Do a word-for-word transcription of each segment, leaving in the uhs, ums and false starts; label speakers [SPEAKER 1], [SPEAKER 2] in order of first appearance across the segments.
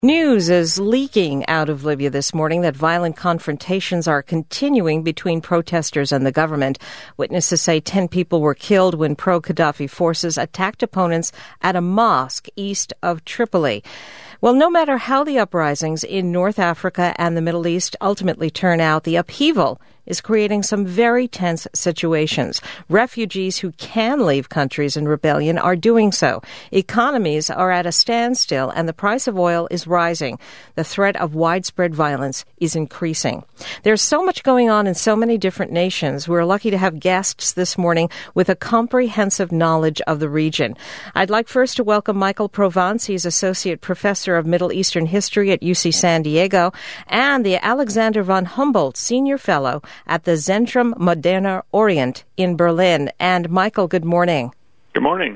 [SPEAKER 1] News is leaking out of Libya this morning that violent confrontations are continuing between protesters and the government. Witnesses say ten people were killed when pro-Gaddafi forces attacked opponents at a mosque east of Tripoli. Well, no matter how the uprisings in North Africa and the Middle East ultimately turn out, the upheaval is creating some very tense situations. Refugees who can leave countries in rebellion are doing so. Economies are at a standstill and the price of oil is rising. The threat of widespread violence is increasing. There's so much going on in so many different nations. We're lucky to have guests this morning with a comprehensive knowledge of the region. I'd like first to welcome Michael Provence. He's Associate Professor of Middle Eastern History at U C San Diego and the Alexander von Humboldt Senior Fellow at the Zentrum Moderner Orient in Berlin. And Michael, good morning.
[SPEAKER 2] Good morning.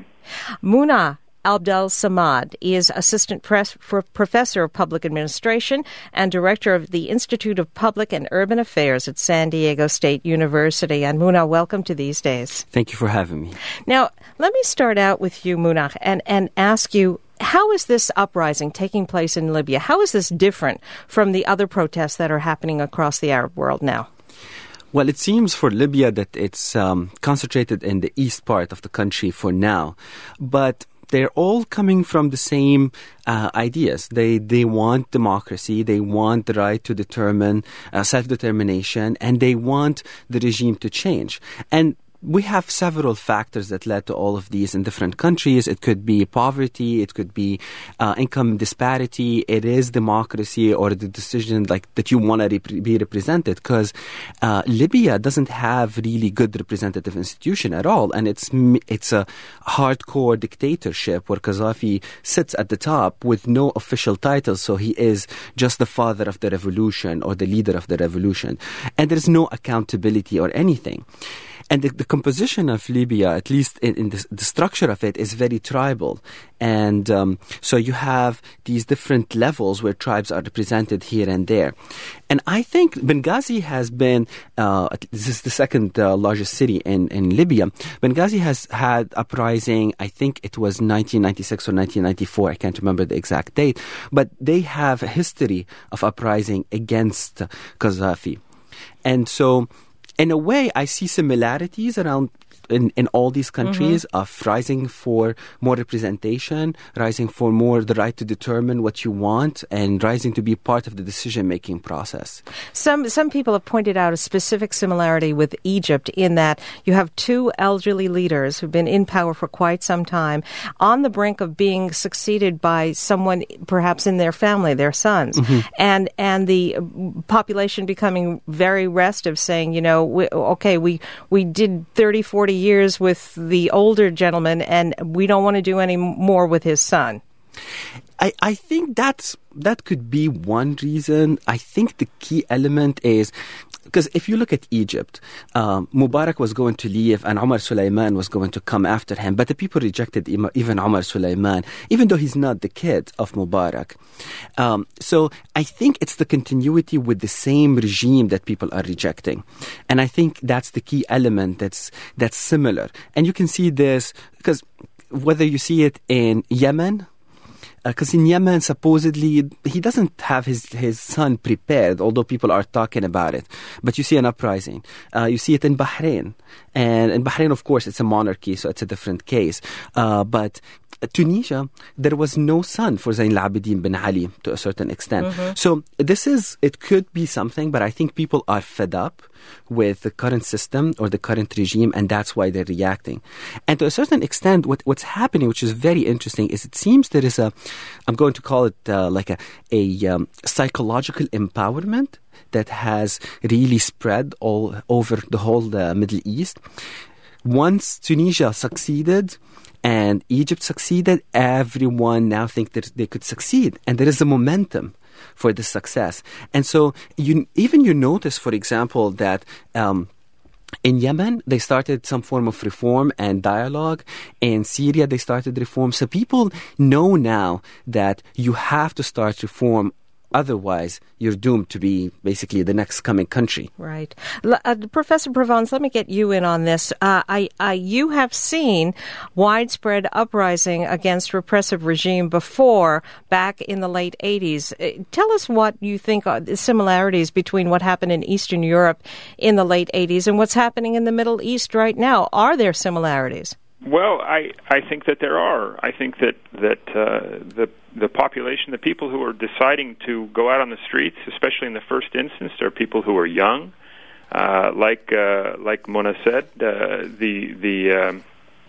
[SPEAKER 1] Muna Abdel-Samad is Assistant Press for Professor of Public Administration and Director of the Institute of Public and Urban Affairs at San Diego State University. And Muna, welcome to These Days.
[SPEAKER 3] Thank you for having me.
[SPEAKER 1] Now, let me start out with you, Muna, and, and ask you, how is this uprising taking place in Libya? How is this different from the other protests that are happening across the Arab world now?
[SPEAKER 3] Well, it seems for Libya that it's um, concentrated in the east part of the country for now. But they're all coming from the same uh, ideas. They they want democracy, they want the right to determine uh, self-determination, and they want the regime to change. And we have several factors that led to all of these in different countries. It could be poverty, it could be uh, income disparity, it is democracy or the decision like that you want to rep- be represented, because uh, Libya doesn't have really good representative institution at all, and it's it's a hardcore dictatorship where Gaddafi sits at the top with no official title, so he is just the father of the revolution or the leader of the revolution, and there's no accountability or anything. And the, the composition of Libya, at least in, in the, the structure of it, is very tribal. And um, so you have these different levels where tribes are represented here and there. And I think Benghazi has been, uh, this is the second uh, largest city in, in Libya. Benghazi has had uprising, I think it was nineteen ninety-six or nineteen ninety-four, I can't remember the exact date. But they have a history of uprising against Gaddafi. And so in a way, I see similarities around in, in all these countries mm-hmm. of rising for more representation, rising for more the right to determine what you want, and rising to be part of the decision-making process.
[SPEAKER 1] Some some people have pointed out a specific similarity with Egypt in that you have two elderly leaders who've been in power for quite some time on the brink of being succeeded by someone perhaps in their family, their sons, mm-hmm. and and the population becoming very restive, saying, you know, we, okay, we, we did thirty, forty years with the older gentleman, and we don't want to do any more with his son.
[SPEAKER 3] I, I think that's that could be one reason. I think the key element is, because if you look at Egypt, um, Mubarak was going to leave and Omar Suleiman was going to come after him, but the people rejected even Omar Suleiman, even though he's not the kid of Mubarak. Um, so I think it's the continuity with the same regime that people are rejecting. And I think that's the key element that's that's similar. And you can see this, because whether you see it in Yemen, because uh, in Yemen, supposedly, he doesn't have his, his son prepared, although people are talking about it. But you see an uprising. Uh, you see it in Bahrain. And in Bahrain, of course, it's a monarchy, so it's a different case. Uh, but Tunisia, there was no son for Zayn al-Abidin bin Ali to a certain extent. Mm-hmm. So this is, it could be something, but I think people are fed up with the current system or the current regime, and that's why they're reacting. And to a certain extent, what, what's happening, which is very interesting, is it seems there is a, I'm going to call it uh, like a, a um, psychological empowerment that has really spread all over the whole uh, Middle East. Once Tunisia succeeded and Egypt succeeded, everyone now thinks that they could succeed. And there is a momentum for this success. And so you even you notice, for example, that um, in Yemen, they started some form of reform and dialogue. In Syria, they started reform. So people know now that you have to start reform Otherwise, you're doomed to be basically the next coming country.
[SPEAKER 1] Right. L- uh, Professor Provence, let me get you in on this. Uh, I, I, you have seen widespread uprising against repressive regime before, back in the late eighties. Uh, tell us what you think are the similarities between what happened in Eastern Europe in the late eighties and what's happening in the Middle East right now. Are there similarities?
[SPEAKER 2] Well, I, I think that there are. I think that that uh, the the population, the people who are deciding to go out on the streets, especially in the first instance, are people who are young. Uh, like uh, like Mona said, uh, the the um,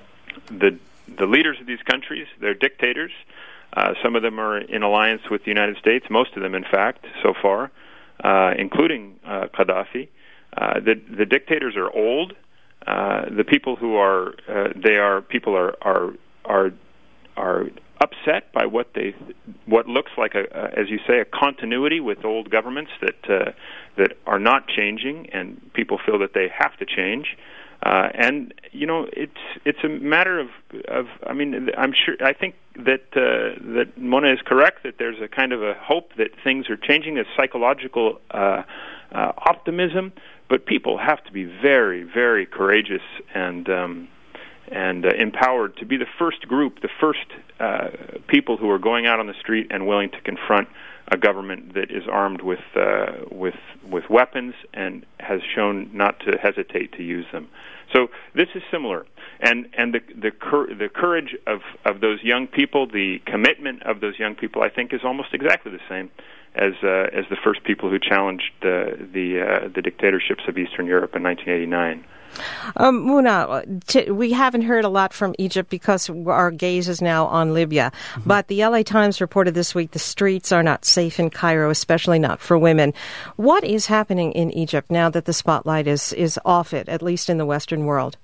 [SPEAKER 2] the the leaders of these countries, they're dictators. Uh, some of them are in alliance with the United States. Most of them, in fact, so far, uh, including uh, Gaddafi. Uh, the the dictators are old. Uh, the people who are uh, they are people are are are are upset by what they what looks like a, a as you say a continuity with old governments that uh, that are not changing, and people feel that they have to change. Uh, and you know it's it's a matter of of I mean I'm sure I think that uh, that Mona is correct that there's a kind of a hope that things are changing, this psychological uh, uh, optimism. But people have to be very, very courageous and um, and uh, empowered to be the first group, the first uh, people who are going out on the street and willing to confront a government that is armed with uh, with with weapons and has shown not to hesitate to use them. So this is similar, and and the the, cur- the courage of, of those young people, the commitment of those young people, I think, is almost exactly the same as uh, as the first people who challenged uh, the uh, the dictatorships of Eastern Europe in nineteen eighty-nine.
[SPEAKER 1] Um, Muna, t- we haven't heard a lot from Egypt because our gaze is now on Libya. Mm-hmm. But the L A Times reported this week the streets are not safe in Cairo, especially not for women. What is happening in Egypt now that the spotlight is, is off it, at least in the Western world?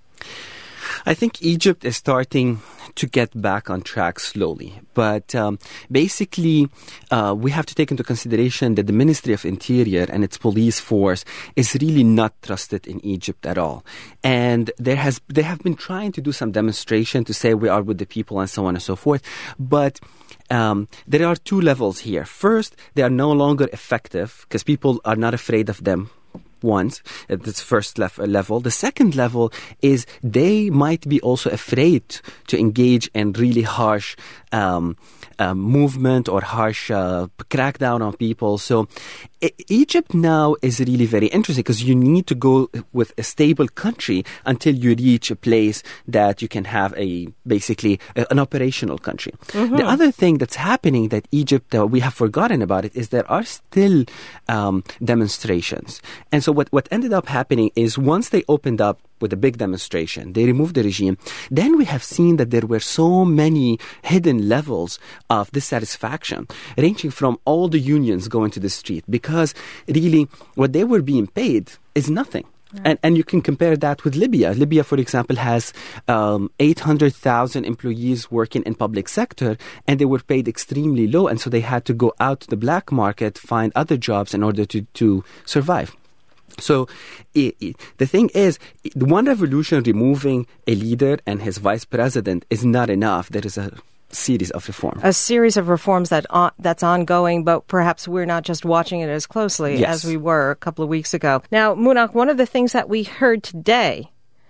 [SPEAKER 3] I think Egypt is starting to get back on track slowly. But um, basically, uh, we have to take into consideration that the Ministry of Interior and its police force is really not trusted in Egypt at all. And there has they have been trying to do some demonstration to say we are with the people and so on and so forth. But um, there are two levels here. First, they are no longer effective because people are not afraid of them. Once at this first lef- level. The second level is they might be also afraid to engage in really harsh um, uh, movement or harsh uh, crackdown on people. So e- Egypt now is really very interesting because you need to go with a stable country until you reach a place that you can have a basically a, an operational country. Mm-hmm. The other thing that's happening that Egypt, uh, we have forgotten about it, is there are still um, demonstrations. And so what, what ended up happening is once they opened up with a big demonstration, they removed the regime, then we have seen that there were so many hidden levels of dissatisfaction, ranging from all the unions going to the street, because really what they were being paid is nothing. Right. And and you can compare that with Libya. Libya, for example, has um, eight hundred thousand employees working in public sector, and they were paid extremely low, and so they had to go out to the black market, find other jobs in order to, to survive. So it, it, the thing is, the one revolution removing a leader and his vice president is not enough. There is a series of reforms.
[SPEAKER 1] A series of reforms that on, that's ongoing, but perhaps we're not just watching it as closely
[SPEAKER 3] yes.
[SPEAKER 1] as we were a couple of weeks ago. Now, Munak, one of the things that we heard today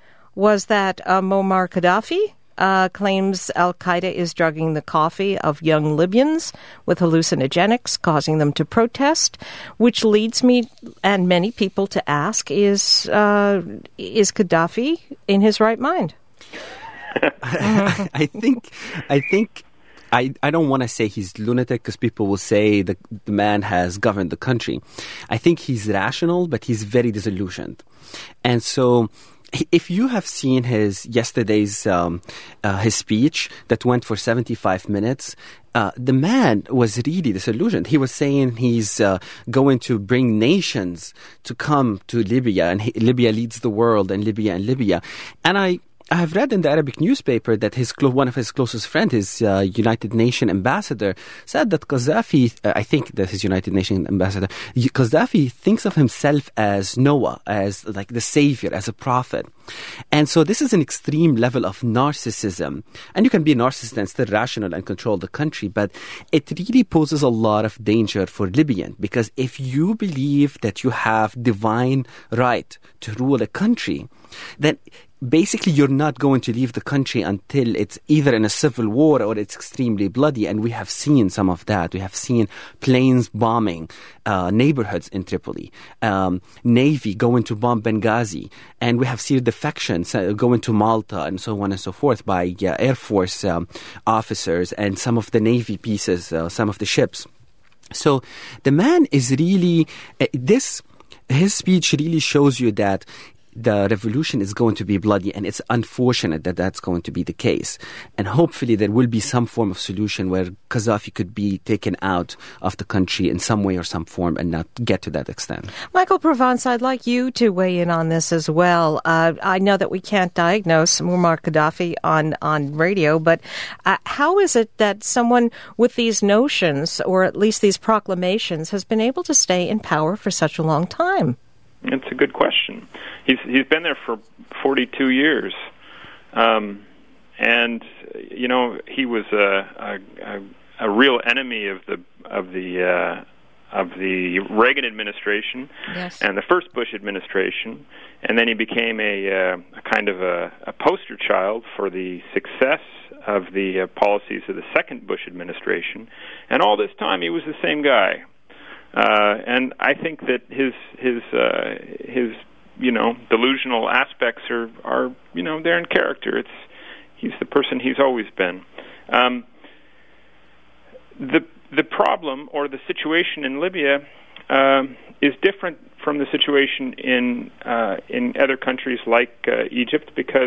[SPEAKER 1] was that uh, Muammar Gaddafi Uh, claims Al-Qaeda is drugging the coffee of young Libyans with hallucinogenics, causing them to protest, which leads me and many people to ask, is uh, is Gaddafi in his right mind?
[SPEAKER 3] I think, I think, I, I don't want to say he's lunatic because people will say that the man has governed the country. I think he's rational, but he's very disillusioned. And so if you have seen his yesterday's um, uh, his speech that went for seventy-five minutes, uh, the man was really disillusioned. He was saying he's uh, going to bring nations to come to Libya, and he, Libya leads the world, and Libya and Libya. And I, I have read in the Arabic newspaper that his clo- one of his closest friends, his uh, United Nations ambassador, said that Gaddafi, uh, I think that his United Nations ambassador, Gaddafi thinks of himself as Noah, as like the savior, as a prophet. And so this is an extreme level of narcissism. And you can be a narcissist and still rational and control the country, but it really poses a lot of danger for Libyan, because if you believe that you have divine right to rule a country, then basically you're not going to leave the country until it's either in a civil war or it's extremely bloody. And we have seen some of that. We have seen planes bombing uh, neighborhoods in Tripoli, um, Navy going to bomb Benghazi, and we have seen defections uh, going to Malta and so on and so forth by uh, Air Force um, officers and some of the Navy pieces, uh, some of the ships. So the man is really, uh, this, his speech really shows you that the revolution is going to be bloody, and it's unfortunate that that's going to be the case. And hopefully there will be some form of solution where Gaddafi could be taken out of the country in some way or some form and not get to that extent.
[SPEAKER 1] Michael Provence, I'd like you to weigh in on this as well. Uh, I know that we can't diagnose Muammar Gaddafi on, on radio, but uh, how is it that someone with these notions, or at least these proclamations, has been able to stay in power for such a long time?
[SPEAKER 2] It's a good question. He's he's been there for forty-two years, um, and you know he was a a, a real enemy of the of the uh, of the Reagan administration,
[SPEAKER 1] yes,
[SPEAKER 2] and the first Bush administration, and then he became a, uh, a kind of a, a poster child for the success of the uh, policies of the second Bush administration, and all this time he was the same guy. Uh, and I think that his his uh, his you know delusional aspects are, are you know they're in character. It's he's the person he's always been. Um, the the problem or the situation in Libya uh, is different from the situation in uh, in other countries like uh, Egypt, because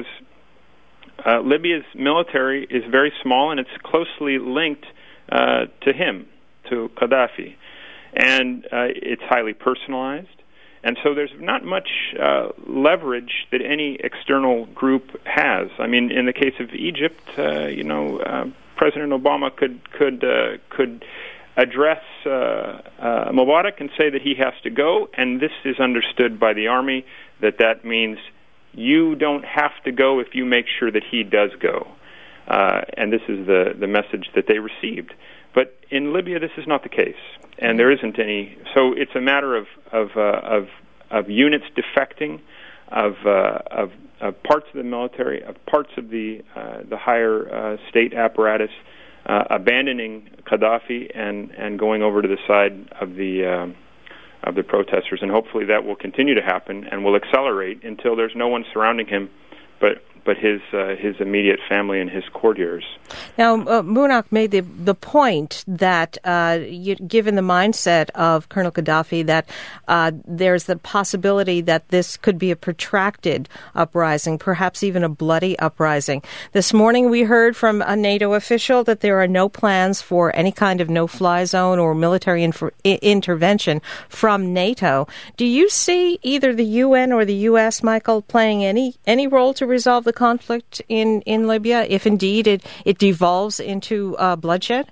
[SPEAKER 2] uh, Libya's military is very small and it's closely linked uh, to him, to Gaddafi. And uh, it's highly personalized. And so there's not much uh, leverage that any external group has. I mean, in the case of Egypt, uh, you know, uh, President Obama could could uh, could address uh, uh, Mubarak and say that he has to go, and this is understood by the army that that means you don't have to go if you make sure that he does go. Uh, and this is the, the message that they received. But in Libya, this is not the case, and there isn't any. So it's a matter of of uh, of, of units defecting, of, uh, of of parts of the military, of parts of the uh, the higher uh, state apparatus, uh, abandoning Gaddafi and, and going over to the side of the uh, of the protesters, and hopefully that will continue to happen and will accelerate until there's no one surrounding him, but. but his uh, his immediate family and his courtiers.
[SPEAKER 1] Now, uh, Muammar made the the point that, uh, you, given the mindset of Colonel Gaddafi, that uh, there's the possibility that this could be a protracted uprising, perhaps even a bloody uprising. This morning we heard from a NATO official that there are no plans for any kind of no-fly zone or military inf- intervention from NATO. Do you see either the U N or the U S, Michael, playing any any role to resolve the conflict in, in Libya, if indeed it, it devolves into uh, bloodshed?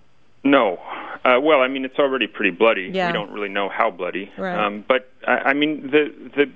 [SPEAKER 2] No. Uh, well, I mean, it's already pretty bloody.
[SPEAKER 1] Yeah.
[SPEAKER 2] We don't really know how bloody.
[SPEAKER 1] Right.
[SPEAKER 2] Um, but, I, I mean, the the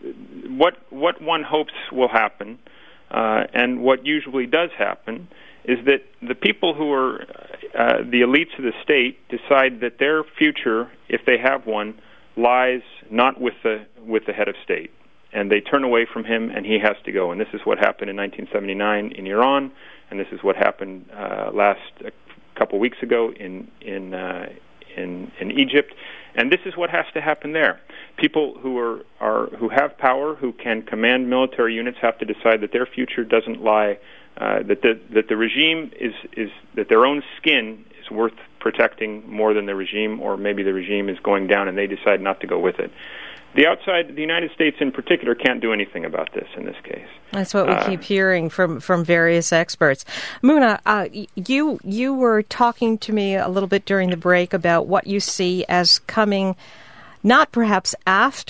[SPEAKER 2] what what one hopes will happen, uh, and what usually does happen, is that the people who are uh, the elites of the state decide that their future, if they have one, lies not with the with the head of state. And they turn away from him, and he has to go. And this is what happened in nineteen seventy-nine in Iran, and this is what happened uh, last a couple weeks ago in in, uh, in in Egypt. And this is what has to happen there. People who are, are who have power, who can command military units, have to decide that their future doesn't lie, uh, that the that the regime is is that their own skin is worth protecting more than the regime, or maybe the regime is going down, and they decide not to go with it. The outside, the United States in particular, can't do anything about this in this case.
[SPEAKER 1] That's what we uh, keep hearing from, from various experts. Muna, uh, you you were talking to me a little bit during the break about what you see as coming, not perhaps after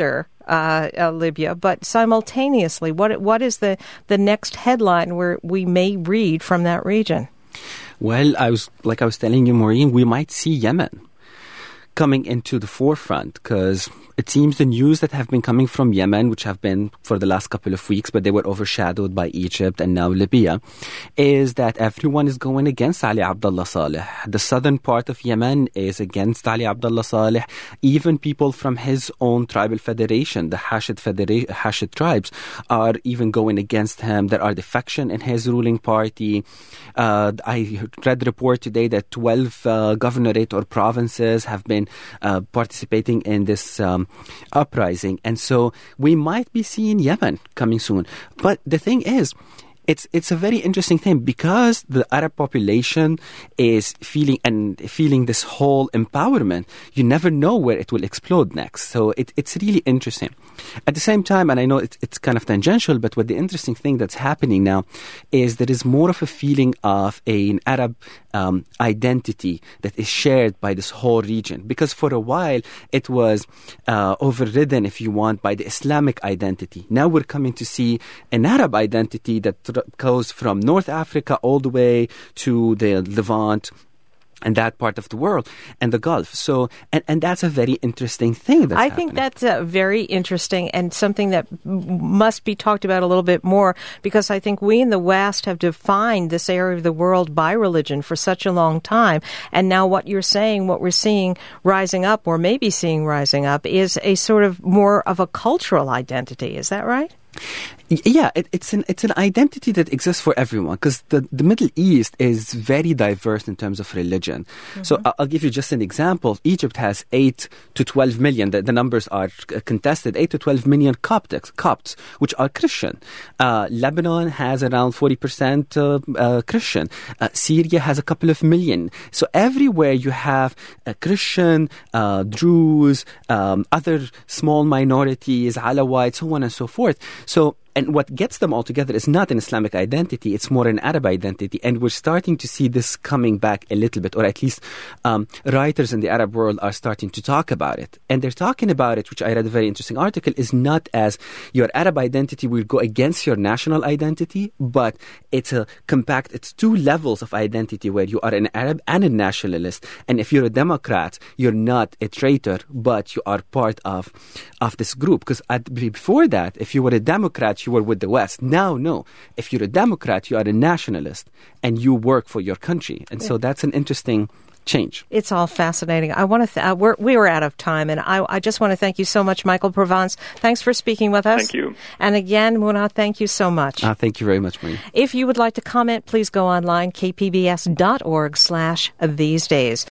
[SPEAKER 1] uh, uh, Libya, but simultaneously, what what is the, the next headline where we may read from that region?
[SPEAKER 3] Well, I was like I was telling you, Maureen, we might see Yemen coming into the forefront, because it seems the news that have been coming from Yemen, which have been for the last couple of weeks, but they were overshadowed by Egypt and now Libya, is that everyone is going against Ali Abdullah Saleh. The southern part of Yemen is against Ali Abdullah Saleh. Even people from his own tribal federation, the Hashid, Federa- Hashid tribes, are even going against him. There are defection in his ruling party. Uh, I read a report today that twelve uh, governorate or provinces have been uh, participating in this um, uprising. And so we might be seeing Yemen coming soon. But the thing is, It's it's a very interesting thing, because the Arab population is feeling and feeling this whole empowerment. You never know where it will explode next. So it, it's really interesting. At the same time, and I know it's, it's kind of tangential, but what the interesting thing that's happening now is there is more of a feeling of a, an Arab um, identity that is shared by this whole region. Because for a while, it was uh, overridden, if you want, by the Islamic identity. Now we're coming to see an Arab identity that goes from North Africa all the way to the Levant and that part of the world and the Gulf. So, and, and that's a very interesting thing that's
[SPEAKER 1] I
[SPEAKER 3] happening.
[SPEAKER 1] think that's uh, very interesting and something that m- must be talked about a little bit more, because I think we in the West have defined this area of the world by religion for such a long time. And now what you're saying, what we're seeing rising up, or maybe seeing rising up, is a sort of more of a cultural identity. Is that right?
[SPEAKER 3] Yeah, it, it's an it's an identity that exists for everyone, because the, the Middle East is very diverse in terms of religion. Mm-hmm. So I'll, I'll give you just an example. Egypt has eight to twelve million. The, the numbers are contested. Eight to twelve million Coptics, Copts, which are Christian. Uh, Lebanon has around forty percent uh, uh, Christian. Uh, Syria has a couple of million. So everywhere you have a Christian, uh, Druze, um, other small minorities, Alawites, so on and so forth. So, and what gets them all together is not an Islamic identity, it's more an Arab identity. And we're starting to see this coming back a little bit, or at least um, writers in the Arab world are starting to talk about it. And they're talking about it, which I read a very interesting article, is not as your Arab identity will go against your national identity, but it's a compact, it's two levels of identity where you are an Arab and a nationalist. And if you're a Democrat, you're not a traitor, but you are part of, of this group. Because before that, if you were a Democrat, you were with the West. Now, no. If you're a Democrat, you are a nationalist and you work for your country. And yeah. So that's an interesting change.
[SPEAKER 1] It's all fascinating. I want to. Th- uh, we're, we were out of time, and I, I just want to thank you so much, Michael Provence. Thanks for speaking with us.
[SPEAKER 2] Thank you.
[SPEAKER 1] And again, Muna, thank you so much.
[SPEAKER 3] Uh, thank you very much, Marie.
[SPEAKER 1] If you would like to comment, please go online, k p b s dot org slash these days.